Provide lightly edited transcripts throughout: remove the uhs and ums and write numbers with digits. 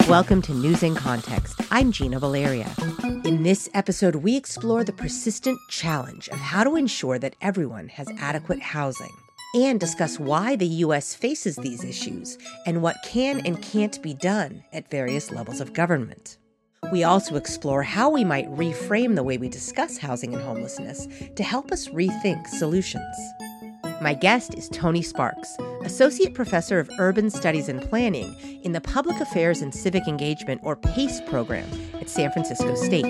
Welcome to News in Context. I'm Gina Valeria. In this episode, we explore the persistent challenge of how to ensure that everyone has adequate housing and discuss why the U.S. faces these issues and what can and can't be done at various levels of government. We also explore how we might reframe the way we discuss housing and homelessness to help us rethink solutions. My guest is Tony Sparks, Associate Professor of Urban Studies and Planning in the Public Affairs and Civic Engagement, or PACE program at San Francisco State.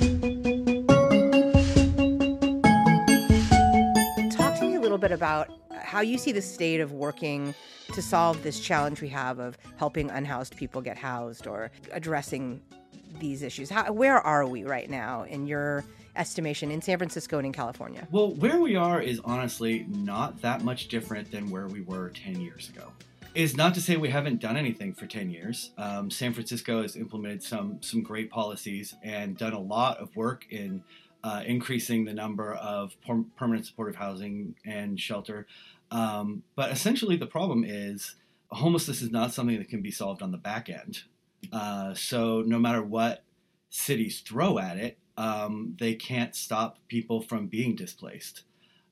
Talk to me a little bit about how you see the state of working to solve this challenge we have of helping unhoused people get housed or addressing these issues. Where are we right now in your estimation in San Francisco and in California? Well, where we are is honestly not that much different than where we were 10 years ago. It's not to say we haven't done anything for 10 years. San Francisco has implemented some great policies and done a lot of work in increasing the number of permanent supportive housing and shelter. But essentially the problem is homelessness is not something that can be solved on the back end. So no matter what cities throw at it, they can't stop people from being displaced.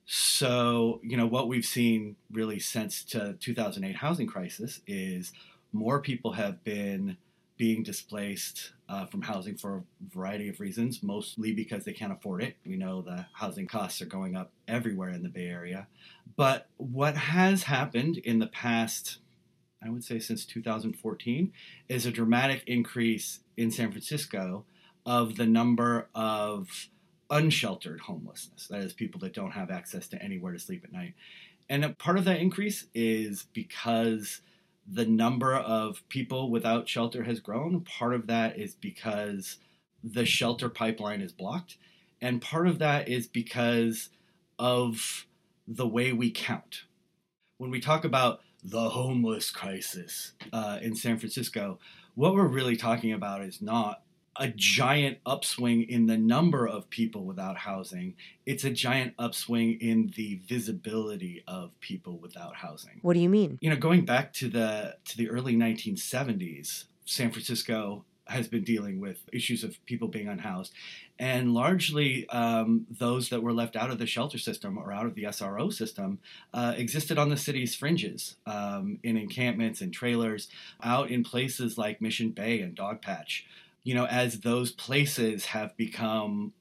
So, what we've seen really since the 2008 housing crisis is more people have been being displaced from housing for a variety of reasons, mostly because they can't afford it. We know the housing costs are going up everywhere in the Bay Area. But what has happened in the past, I would say since 2014, is a dramatic increase in San Francisco of the number of unsheltered homelessness. That is, people that don't have access to anywhere to sleep at night. And a part of that increase is because the number of people without shelter has grown. Part of that is because the shelter pipeline is blocked. And part of that is because of the way we count. When we talk about the homeless crisis in San Francisco, what we're really talking about is not a giant upswing in the number of people without housing. It's a giant upswing in the visibility of people without housing. What do you mean? Going back to the early 1970s, San Francisco has been dealing with issues of people being unhoused. And largely those that were left out of the shelter system or out of the SRO system existed on the city's fringes, in encampments and trailers, out in places like Mission Bay and Dogpatch. As those places have become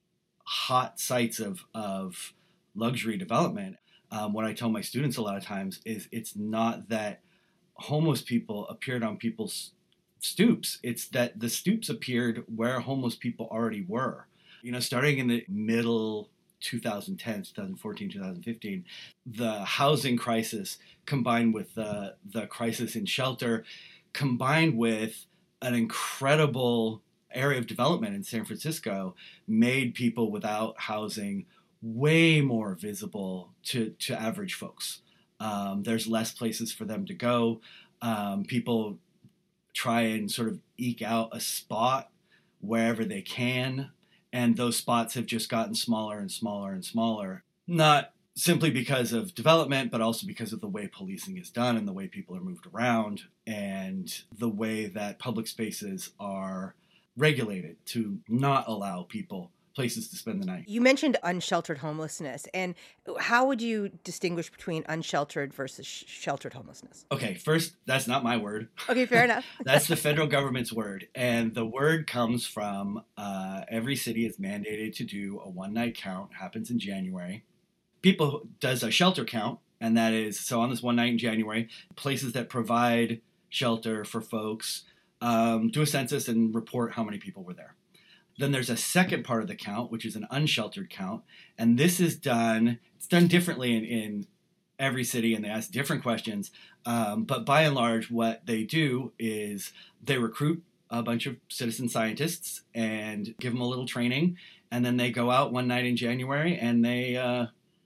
hot sites of luxury development, what I tell my students a lot of times is it's not that homeless people appeared on people's stoops. It's that the stoops appeared where homeless people already were. Starting in the middle 2010, 2014, 2015, the housing crisis combined with the crisis in shelter, combined with an incredible area of development in San Francisco, made people without housing way more visible to average folks. There's less places for them to go. People try and sort of eke out a spot wherever they can, and those spots have just gotten smaller and smaller and smaller. Not simply because of development, but also because of the way policing is done and the way people are moved around and the way that public spaces are regulated to not allow people places to spend the night. You mentioned unsheltered homelessness, and how would you distinguish between unsheltered versus sheltered homelessness? Okay, first, that's not my word. Okay, fair enough. That's the federal government's word, and the word comes from every city is mandated to do a one-night count, happens in January. People does a shelter count, and that is, so on this one night in January, places that provide shelter for folks do a census and report how many people were there. Then there's a second part of the count, which is an unsheltered count, and this is done, it's done differently in every city, and they ask different questions, but by and large, what they do is they recruit a bunch of citizen scientists and give them a little training, and then they go out one night in January and they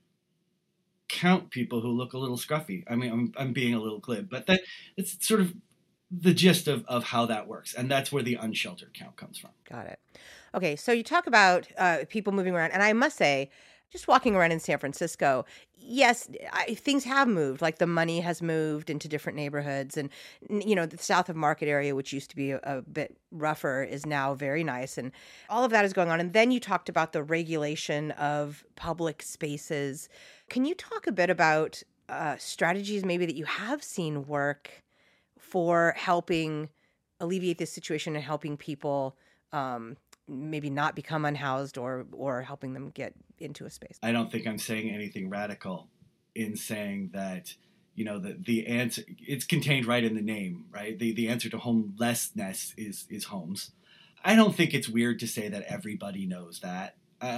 count people who look a little scruffy. I mean, I'm being a little glib, but it's sort of the gist of how that works. And that's where the unsheltered count comes from. Got it. Okay, so you talk about people moving around, and I must say, Just walking around in San Francisco, yes, things have moved. Like the money has moved into different neighborhoods, and the south of Market area, which used to be a bit rougher, is now very nice, and all of that is going on. And then you talked about the regulation of public spaces. Can you talk a bit about strategies maybe that you have seen work for helping alleviate this situation and helping people maybe not become unhoused or helping them get into a space? I don't think I'm saying anything radical in saying that, the answer, it's contained right in the name, right? The answer to homelessness is homes. I don't think it's weird to say that everybody knows that.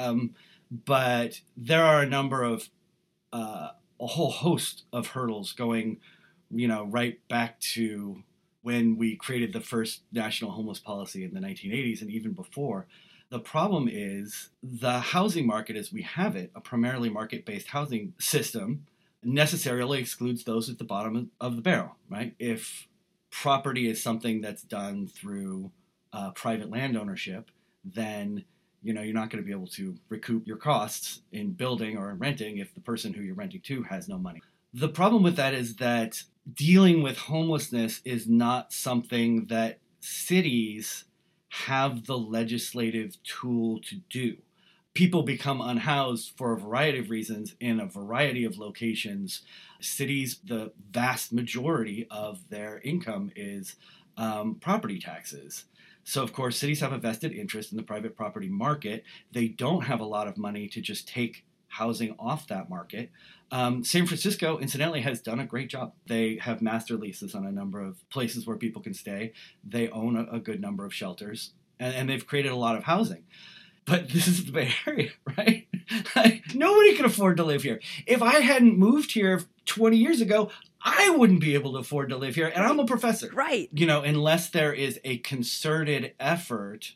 But there are a number of, a whole host of hurdles going, right back to when we created the first national homeless policy in the 1980s and even before. The problem is the housing market as we have it, a primarily market-based housing system, necessarily excludes those at the bottom of the barrel, right? If property is something that's done through private land ownership, then you're not going to be able to recoup your costs in building or in renting if the person who you're renting to has no money. The problem with that is that dealing with homelessness is not something that cities have the legislative tool to do. People become unhoused for a variety of reasons in a variety of locations. Cities, the vast majority of their income is property taxes. So, of course, cities have a vested interest in the private property market. They don't have a lot of money to just take housing off that market. San Francisco, incidentally, has done a great job. They have master leases on a number of places where people can stay. They own a good number of shelters, and they've created a lot of housing. But this is the Bay Area, right? Nobody can afford to live here. If I hadn't moved here 20 years ago, I wouldn't be able to afford to live here, and I'm a professor. Right. Unless there is a concerted effort,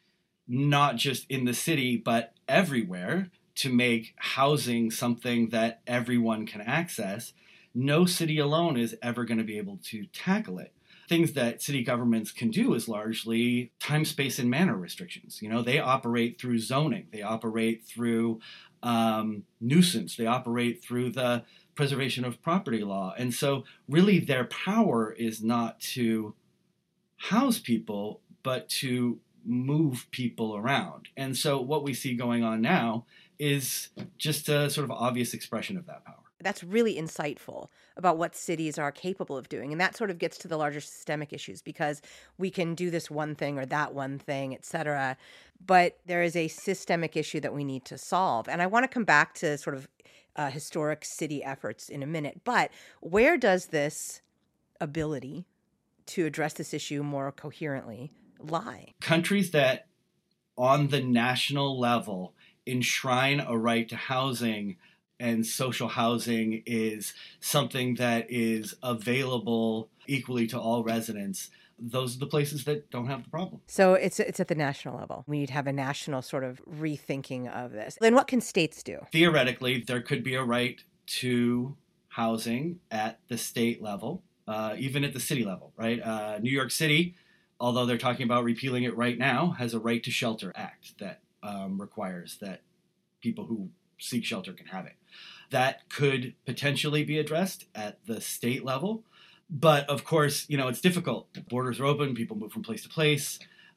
not just in the city, but everywhere, to make housing something that everyone can access, no city alone is ever going to be able to tackle it. Things that city governments can do is largely time, space, and manner restrictions. They operate through zoning. They operate through nuisance. They operate through the preservation of property law. And so really their power is not to house people, but to move people around. And so what we see going on now is just a sort of obvious expression of that power. That's really insightful about what cities are capable of doing. And that sort of gets to the larger systemic issues, because we can do this one thing or that one thing, et cetera. But there is a systemic issue that we need to solve. And I want to come back to sort of historic city efforts in a minute. But where does this ability to address this issue more coherently lie? Countries that on the national level enshrine a right to housing, and social housing is something that is available equally to all residents, those are the places that don't have the problem. So it's at the national level. We need to have a national sort of rethinking of this. Then what can states do? Theoretically, there could be a right to housing at the state level, even at the city level, right? New York City, although they're talking about repealing it right now, has a Right to Shelter Act that requires that people who seek shelter can have it. That could potentially be addressed at the state level. But of course, it's difficult. Borders are open, people move from place to place.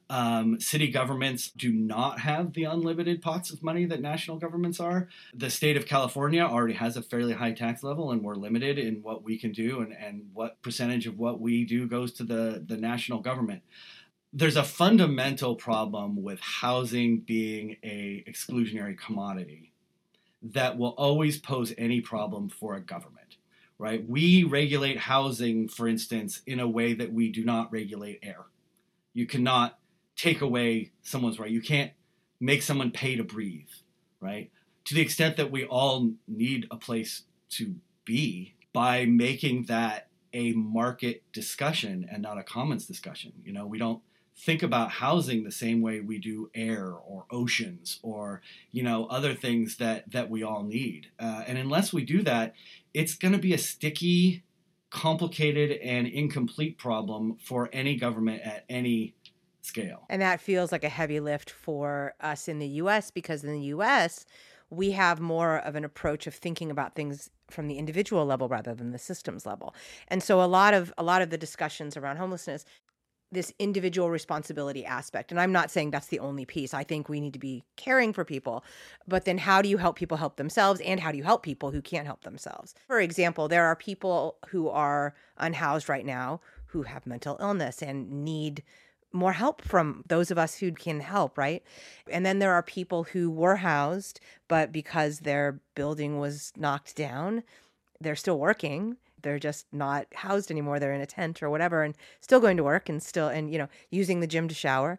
City governments do not have the unlimited pots of money that national governments are. The state of California already has a fairly high tax level, and we're limited in what we can do and what percentage of what we do goes to the national government. There's a fundamental problem with housing being a exclusionary commodity that will always pose any problem for a government, right? We regulate housing, for instance, in a way that we do not regulate air. You cannot take away someone's right. You can't make someone pay to breathe, right? To the extent that we all need a place to be, by making that a market discussion and not a commons discussion. We don't think about housing the same way we do air or oceans or, other things that we all need. And unless we do that, it's going to be a sticky, complicated, and incomplete problem for any government at any scale. And that feels like a heavy lift for us in the U.S., because in the U.S., we have more of an approach of thinking about things from the individual level rather than the systems level. And so a lot of the discussions around homelessness, this individual responsibility aspect. And I'm not saying that's the only piece. I think we need to be caring for people. But then how do you help people help themselves? And how do you help people who can't help themselves? For example, there are people who are unhoused right now who have mental illness and need more help from those of us who can help, right? And then there are people who were housed, but because their building was knocked down, they're still working. They're just not housed anymore. They're in a tent or whatever and still going to work and still, and, you know, using the gym to shower.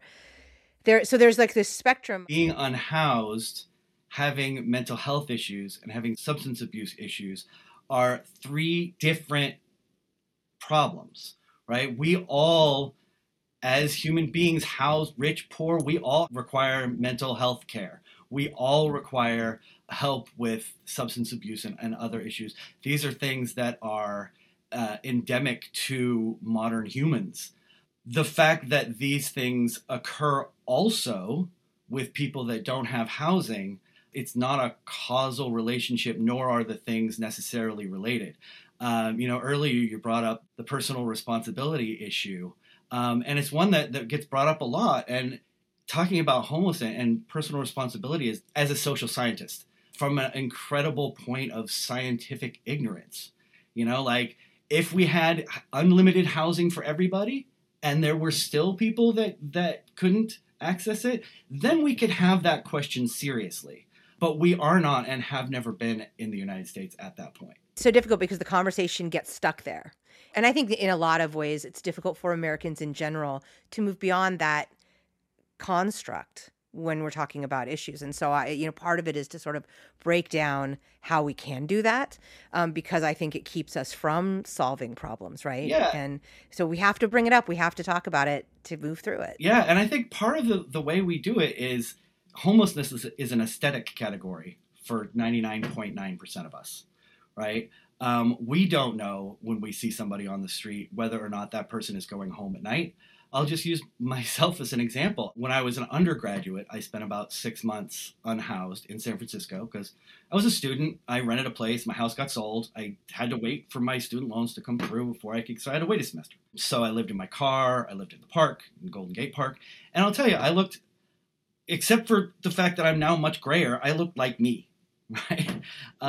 So there's like this spectrum. Being unhoused, having mental health issues, and having substance abuse issues are three different problems, right? We all, as human beings, housed, rich, poor, we all require mental health care. We all require help with substance abuse and other issues. These are things that are endemic to modern humans. The fact that these things occur also with people that don't have housing, it's not a causal relationship, nor are the things necessarily related. Earlier you brought up the personal responsibility issue, and it's one that gets brought up a lot. And talking about homelessness and personal responsibility is, as a social scientist, from an incredible point of scientific ignorance. Like if we had unlimited housing for everybody and there were still people that couldn't access it, then we could have that question seriously. But we are not and have never been in the United States at that point. It's so difficult because the conversation gets stuck there. And I think that in a lot of ways, it's difficult for Americans in general to move beyond that construct when we're talking about issues. And so part of it is to sort of break down how we can do that, because I think it keeps us from solving problems, right? Yeah. And so we have to bring it up. We have to talk about it to move through it. Yeah. And I think part of the way we do it is homelessness is an aesthetic category for 99.9% of us, right? We don't know when we see somebody on the street whether or not that person is going home at night. I'll just use myself as an example. When I was an undergraduate, I spent about 6 months unhoused in San Francisco because I was a student. I rented a place. My house got sold. I had to wait for my student loans to come through before so I had to wait a semester. So I lived in my car. I lived in the park, in Golden Gate Park. And I'll tell you, I looked, except for the fact that I'm now much grayer, I looked like me, right?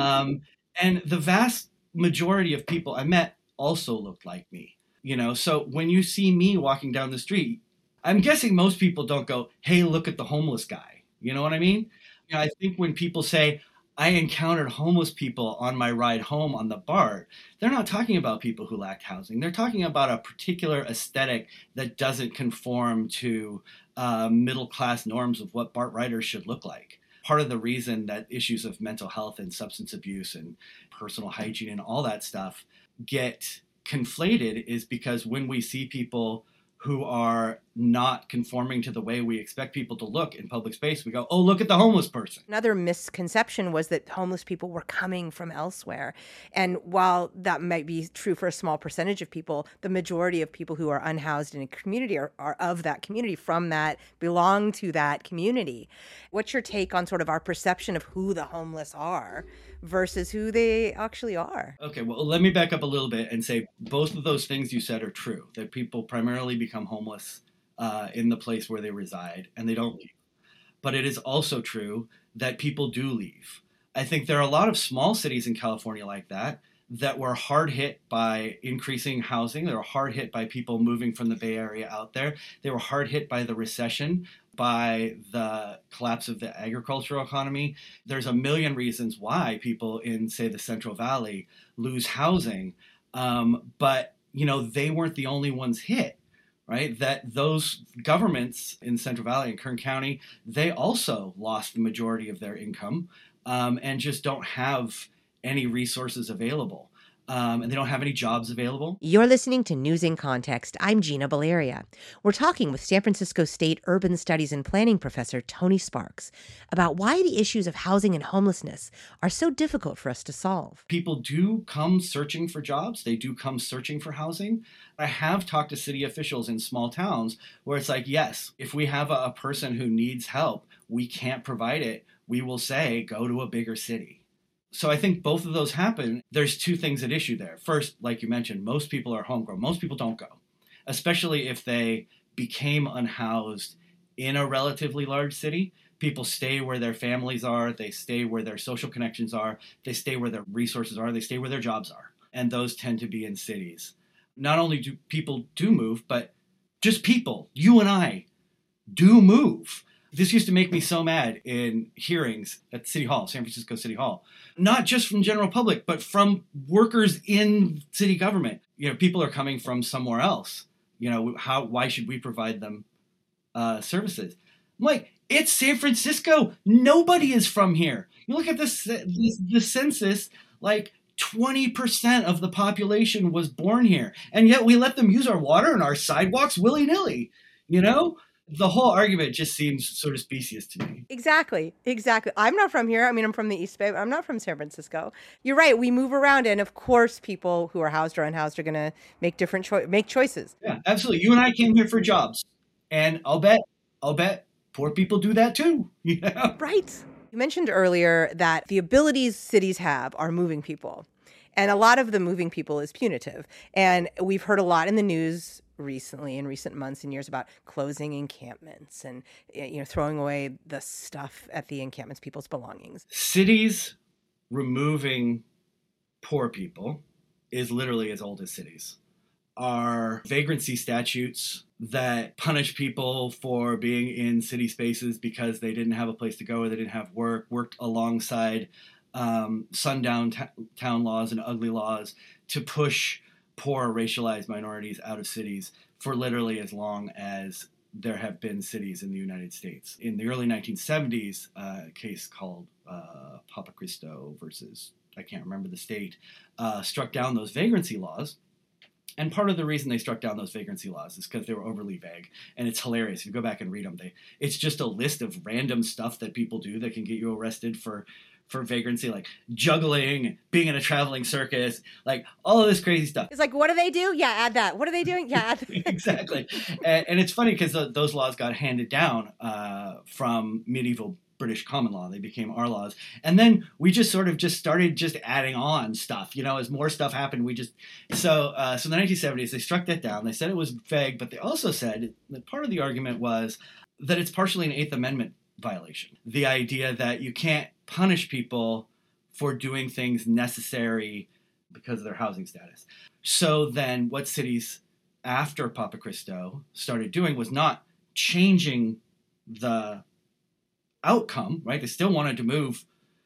And the vast majority of people I met also looked like me. So when you see me walking down the street, I'm guessing most people don't go, hey, look at the homeless guy. You know what I mean? I think when people say, I encountered homeless people on my ride home on the BART, they're not talking about people who lacked housing. They're talking about a particular aesthetic that doesn't conform to middle-class norms of what BART riders should look like. Part of the reason that issues of mental health and substance abuse and personal hygiene and all that stuff get conflated is because when we see people who are not conforming to the way we expect people to look in public space, we go, oh, look at the homeless person. Another misconception was that homeless people were coming from elsewhere. And while that might be true for a small percentage of people, the majority of people who are unhoused in a community are of that community, from that, belong to that community. What's your take on sort of our perception of who the homeless are versus who they actually are? Okay, well, let me back up a little bit and say both of those things you said are true, that people primarily become homeless in the place where they reside and they don't leave. But it is also true that people do leave. I think there are a lot of small cities in California like that were hard hit by increasing housing. They were hard hit by people moving from the Bay Area out there. They were hard hit by the recession, by the collapse of the agricultural economy. There's a million reasons why people in, say, the Central Valley lose housing. But, they weren't the only ones hit, right? That those governments in Central Valley and Kern County, they also lost the majority of their income and just don't have any resources available. And they don't have any jobs available. You're listening to News in Context. I'm Gina Valeria. We're talking with San Francisco State Urban Studies and Planning professor Tony Sparks about why the issues of housing and homelessness are so difficult for us to solve. People do come searching for jobs. They do come searching for housing. I have talked to city officials in small towns where it's like, yes, if we have a person who needs help, we can't provide it we will say, go to a bigger city. So I think both of those happen. There's two things at issue there. First, like you mentioned, most people are homegrown. Most people don't go, especially if they became unhoused in a relatively large city. People stay where their families are. They stay where their social connections are. They stay where their resources are. They stay where their jobs are. And those tend to be in cities. Not only do people move, but just people, you and I, do move. This used to make me so mad in hearings at City Hall, San Francisco City Hall, not just from general public, but from workers in city government. People are coming from somewhere else. Why should we provide them services? I'm like, it's San Francisco. Nobody is from here. You look at the census, like 20% of the population was born here. And yet we let them use our water and our sidewalks willy-nilly, The whole argument just seems sort of specious to me. Exactly. I'm not from here. I mean, I'm from the East Bay. I'm not from San Francisco. You're right. We move around. And of course, people who are housed or unhoused are going to make make choices. Yeah, absolutely. You and I came here for jobs. And I'll bet poor people do that too. Right. You mentioned earlier that the abilities cities have are moving people. And a lot of the moving people is punitive. And we've heard a lot in the news recently, in recent months and years, about closing encampments and throwing away the stuff at the encampments, people's belongings. Cities removing poor people is literally as old as cities. Our vagrancy statutes that punish people for being in city spaces because they didn't have a place to go or they didn't have worked alongside sundown town laws and ugly laws to push poor racialized minorities out of cities for literally as long as there have been cities in the United States. In the early 1970s, a case called Papa Cristo versus, I can't remember the state, struck down those vagrancy laws. And part of the reason they struck down those vagrancy laws is because they were overly vague. And it's hilarious. If you go back and read them, it's just a list of random stuff that people do that can get you arrested for vagrancy, like juggling, being in a traveling circus, like all of this crazy stuff. It's like, what do they do? Yeah, add that. What are they doing? Yeah, add that. Exactly. And it's funny because those laws got handed down from medieval British common law. They became our laws. And then we just sort of started adding on stuff, as more stuff happened. So in the 1970s, they struck that down. They said it was vague, but they also said that part of the argument was that it's partially an Eighth Amendment violation. The idea that you can't punish people for doing things necessary because of their housing status. So then what cities after Papa Cristo started doing was not changing the outcome, right? They still wanted to move,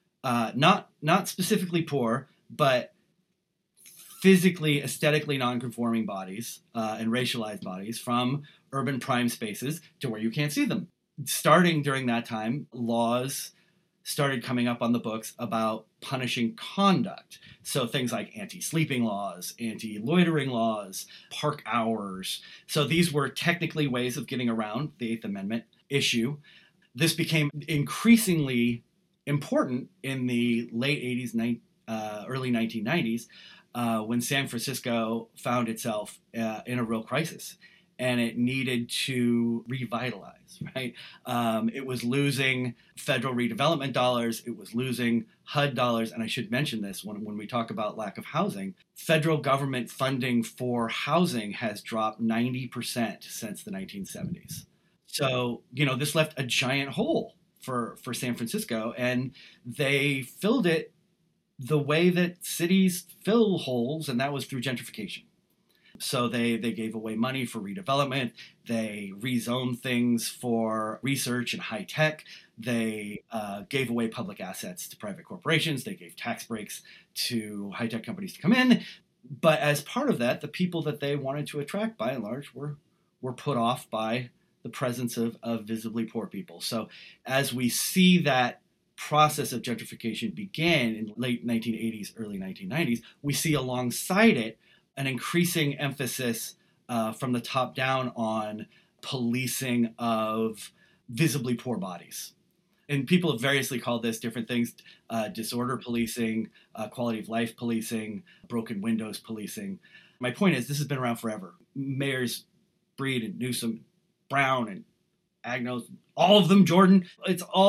not specifically poor, but physically, aesthetically non-conforming bodies and racialized bodies from urban prime spaces to where you can't see them. Starting during that time, laws started coming up on the books about punishing conduct. So things like anti-sleeping laws, anti-loitering laws, park hours. So these were technically ways of getting around the Eighth Amendment issue. This became increasingly important in the late 80s, early 1990s, when San Francisco found itself in a real crisis. And it needed to revitalize, right? It was losing federal redevelopment dollars. It was losing HUD dollars. And I should mention this when we talk about lack of housing. Federal government funding for housing has dropped 90% since the 1970s. So, this left a giant hole for San Francisco. And they filled it the way that cities fill holes, and that was through gentrification. So they gave away money for redevelopment. They rezoned things for research and high tech. They gave away public assets to private corporations. They gave tax breaks to high tech companies to come in. But as part of that, the people that they wanted to attract, by and large, were put off by the presence of visibly poor people. So as we see that process of gentrification began in late 1980s, early 1990s, we see alongside it an increasing emphasis from the top down on policing of visibly poor bodies. And people have variously called this different things: disorder policing, quality of life policing, broken windows policing. My point is, this has been around forever. Mayors Breed and Newsom, Brown and Agnos, all of them, Jordan, it's all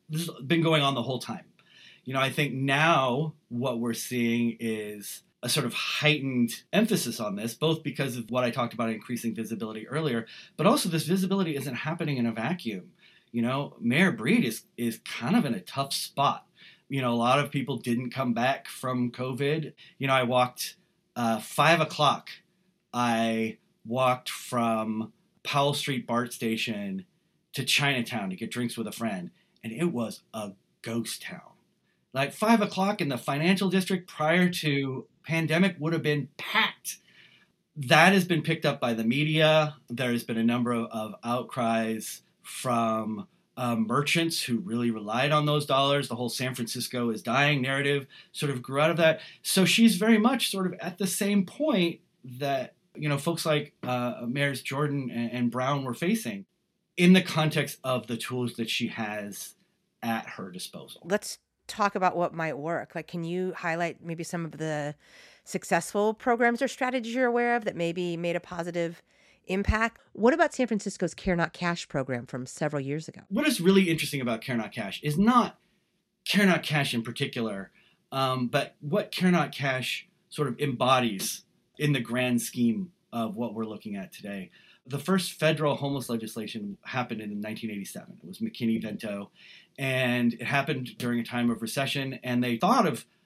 this has been going on the whole time. I think now what we're seeing is a sort of heightened emphasis on this, both because of what I talked about increasing visibility earlier, but also this visibility isn't happening in a vacuum. Mayor Breed is kind of in a tough spot. A lot of people didn't come back from COVID. I walked 5 o'clock. I walked from Powell Street BART station to Chinatown to get drinks with a friend, and it was a ghost town. Like 5 o'clock in the financial district prior to pandemic would have been packed. That has been picked up by the media. There has been a number of outcries from merchants who really relied on those dollars. The whole San Francisco is dying narrative sort of grew out of that. So she's very much sort of at the same point that, folks like Mayors Jordan and Brown were facing in the context of the tools that she has at her disposal. Let's talk about what might work. Like, can you highlight maybe some of the successful programs or strategies you're aware of that maybe made a positive impact? What about San Francisco's Care Not Cash program from several years ago? What is really interesting about Care Not Cash is not Care Not Cash in particular, but what Care Not Cash sort of embodies in the grand scheme of what we're looking at today. The first federal homeless legislation happened in 1987. It was McKinney-Vento, and it happened during a time of recession, and they thought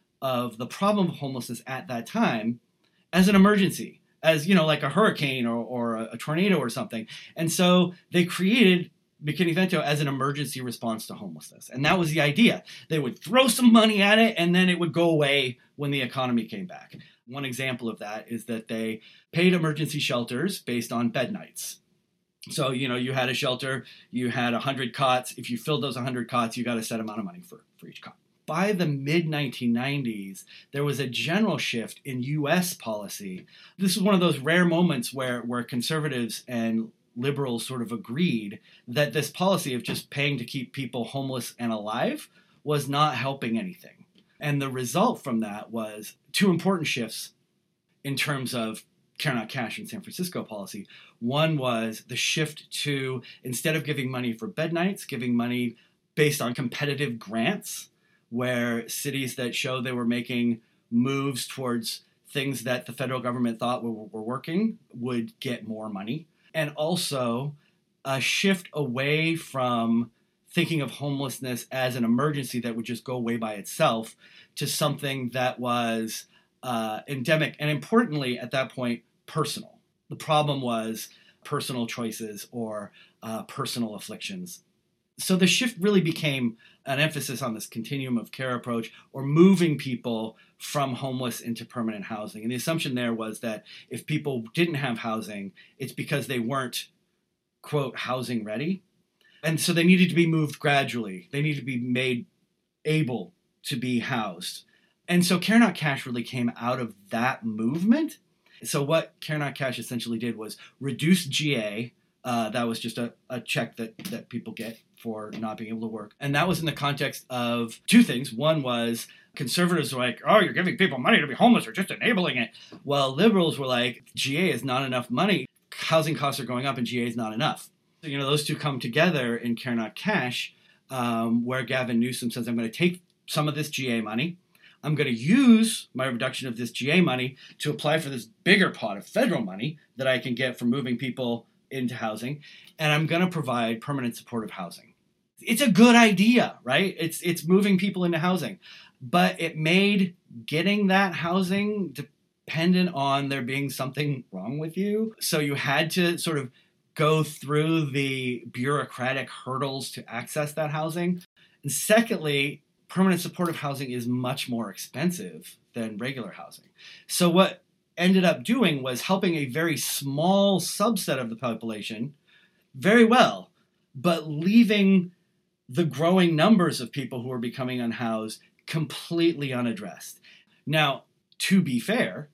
of the problem of homelessness at that time as an emergency, as, like a hurricane or a tornado or something. And so they created McKinney-Vento as an emergency response to homelessness. And that was the idea. They would throw some money at it, and then it would go away when the economy came back. One example of that is that they paid emergency shelters based on bed nights. So, you had a shelter, you had 100 cots. If you filled those 100 cots, you got a set amount of money for each cot. By the mid-1990s, there was a general shift in U.S. policy. This was one of those rare moments where conservatives and liberals sort of agreed that this policy of just paying to keep people homeless and alive was not helping anything. And the result from that was two important shifts in terms of Care Not Cash in San Francisco policy. One was the shift to, instead of giving money for bed nights, giving money based on competitive grants, where cities that showed they were making moves towards things that the federal government thought were working would get more money. And also a shift away from thinking of homelessness as an emergency that would just go away by itself to something that was endemic and, importantly, at that point, personal. The problem was personal choices or personal afflictions. So the shift really became an emphasis on this continuum of care approach, or moving people from homeless into permanent housing. And the assumption there was that if people didn't have housing, it's because they weren't, quote, housing ready. And so they needed to be moved gradually. They needed to be made able to be housed. And so Care Not Cash really came out of that movement. So what Care Not Cash essentially did was reduce GA. That was just a check that people get for not being able to work. And that was in the context of two things. One was conservatives were like, oh, you're giving people money to be homeless or just enabling it. Well, liberals were like, GA is not enough money. Housing costs are going up and GA is not enough. So, those two come together in Care Not Cash, where Gavin Newsom says, I'm going to take some of this GA money. I'm going to use my reduction of this GA money to apply for this bigger pot of federal money that I can get from moving people into housing, and I'm going to provide permanent supportive housing. It's a good idea, right? It's moving people into housing, but it made getting that housing dependent on there being something wrong with you. So you had to sort of go through the bureaucratic hurdles to access that housing. And secondly, permanent supportive housing is much more expensive than regular housing. So what ended up doing was helping a very small subset of the population very well, but leaving the growing numbers of people who are becoming unhoused completely unaddressed. Now, to be fair,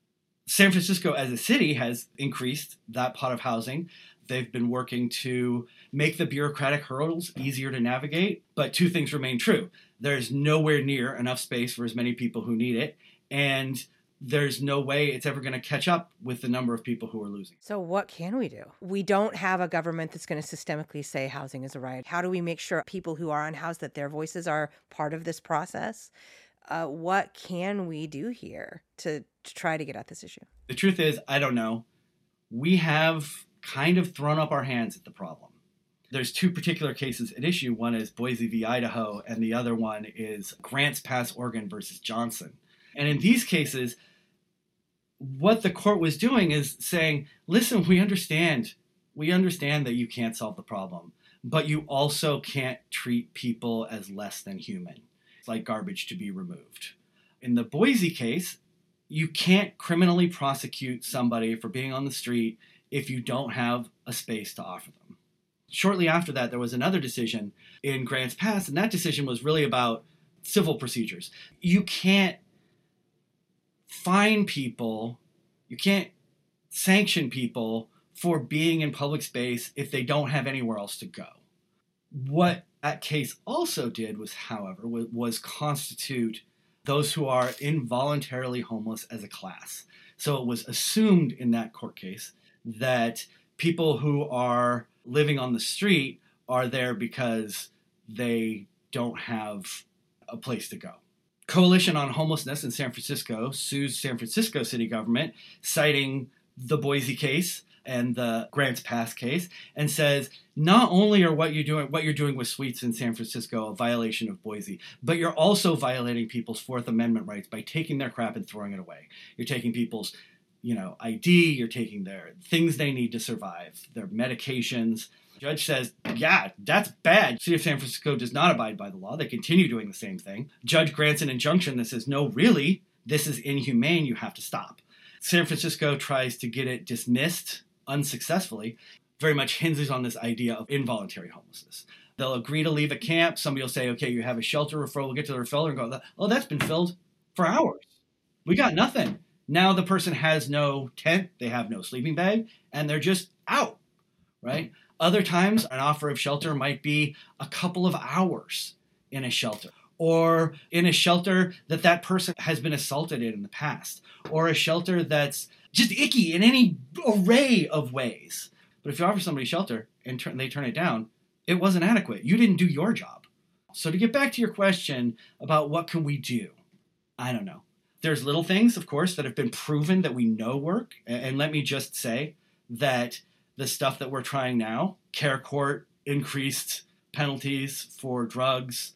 San Francisco as a city has increased that pot of housing. They've been working to make the bureaucratic hurdles easier to navigate, but two things remain true. There's nowhere near enough space for as many people who need it, and there's no way it's ever going to catch up with the number of people who are losing. So what can we do? We don't have a government that's going to systemically say housing is a right. How do we make sure people who are unhoused, that their voices are part of this process? What can we do here to try to get at this issue? The truth is, I don't know. We have kind of thrown up our hands at the problem. There's two particular cases at issue. One is Boise v. Idaho, and the other one is Grants Pass, Oregon versus Johnson. And in these cases, what the court was doing is saying, listen, we understand that you can't solve the problem, but you also can't treat people as less than human. It's like garbage to be removed. In the Boise case, you can't criminally prosecute somebody for being on the street if you don't have a space to offer them. Shortly after that, there was another decision in Grants Pass, and that decision was really about civil procedures. You can't fine people, you can't sanction people for being in public space if they don't have anywhere else to go. What that case also did was, however, was constitute those who are involuntarily homeless as a class. So it was assumed in that court case that people who are living on the street are there because they don't have a place to go. Coalition on Homelessness in San Francisco sues San Francisco city government, citing the Boise case and the Grants Pass case, and says not only are what you're doing with suites in San Francisco a violation of Boise, but you're also violating people's Fourth Amendment rights by taking their crap and throwing it away. You're taking people's, ID, you're taking their things they need to survive, their medications. Judge says, yeah, that's bad. City of San Francisco does not abide by the law. They continue doing the same thing. Judge grants an injunction that says, no, really, this is inhumane. You have to stop. San Francisco tries to get it dismissed unsuccessfully. Very much hinges on this idea of involuntary homelessness. They'll agree to leave a camp. Somebody will say, okay, you have a shelter referral. We'll get to the referral and go, oh, that's been filled for hours. We got nothing. Now the person has no tent. They have no sleeping bag, and they're just out, right? Other times, an offer of shelter might be a couple of hours in a shelter, or in a shelter that person has been assaulted in the past, or a shelter that's just icky in any array of ways. But if you offer somebody shelter and they turn it down, it wasn't adequate. You didn't do your job. So to get back to your question about what can we do, I don't know. There's little things, of course, that have been proven that we know work. And let me just say that the stuff that we're trying now, care court, increased penalties for drugs,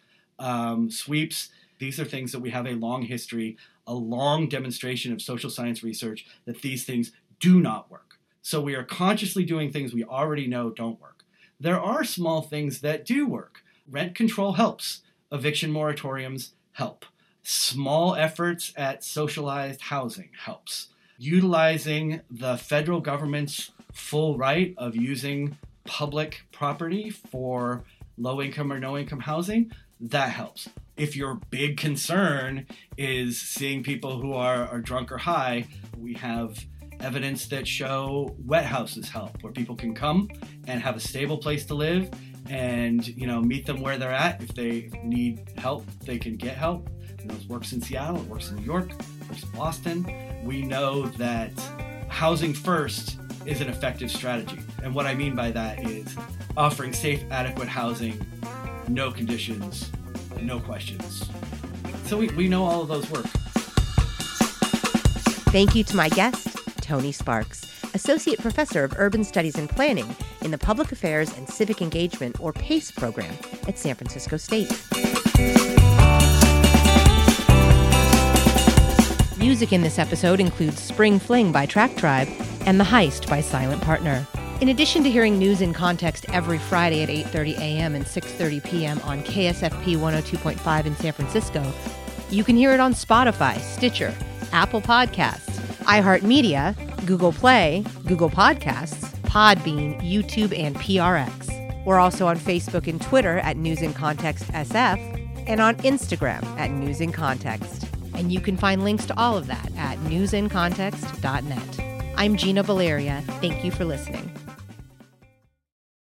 sweeps, these are things that we have a long history, a long demonstration of social science research that these things do not work. So we are consciously doing things we already know don't work. There are small things that do work. Rent control helps. Eviction moratoriums help. Small efforts at socialized housing helps. Utilizing the federal government's full right of using public property for low-income or no-income housing, that helps. If your big concern is seeing people who are drunk or high, we have evidence that show wet houses help, where people can come and have a stable place to live and, meet them where they're at. If they need help, they can get help. It works in Seattle, it works in New York, it works in Boston. We know that housing first is an effective strategy. And what I mean by that is offering safe, adequate housing, no conditions, no questions. So we know all of those work. Thank you to my guest, Tony Sparks, Associate Professor of Urban Studies and Planning in the Public Affairs and Civic Engagement, or PACE program at San Francisco State. Music in this episode includes Spring Fling by Track Tribe and The Heist by Silent Partner. In addition to hearing News in Context every Friday at 8:30 a.m. and 6:30 p.m. on KSFP 102.5 in San Francisco, you can hear it on Spotify, Stitcher, Apple Podcasts, iHeartMedia, Google Play, Google Podcasts, Podbean, YouTube, and PRX. We're also on Facebook and Twitter at News in Context SF and on Instagram at News in Context. And you can find links to all of that at newsincontext.net. I'm Gina Valeria. Thank you for listening.